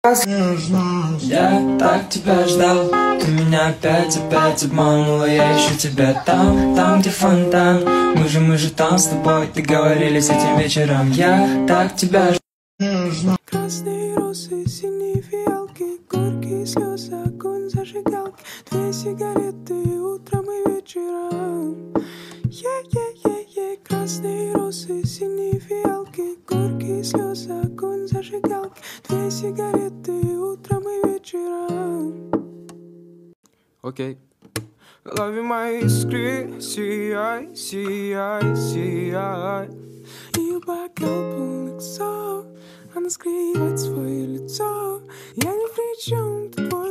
Я так тебя ждал, ты меня опять обманула. Я ищу тебя там, где фонтан. Мы же там с тобой договорились этим вечером. Я так тебя ждал. Красные розы, синие фиалки, горькие слезы, огонь зажигалки, 2 сигареты утром и вечером. Красные розы, синие фиалки, горькие слезы, огонь зажигалки, 2 сигареты утром и вечером. Окей. В голове моей искры, сияй, сияй, сияй. Ее бокал полный ксов, она скрывает свое лицо. Я ни при чем, ты твой